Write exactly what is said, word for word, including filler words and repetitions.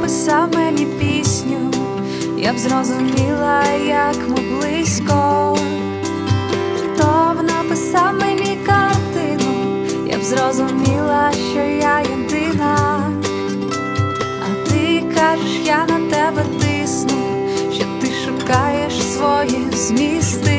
написав мені пісню, я б зрозуміла, як ми близько. Хто б написав мені картину, я б зрозуміла, що я єдина. А ти кажеш, я на тебе тисну, що ти шукаєш свої змісти.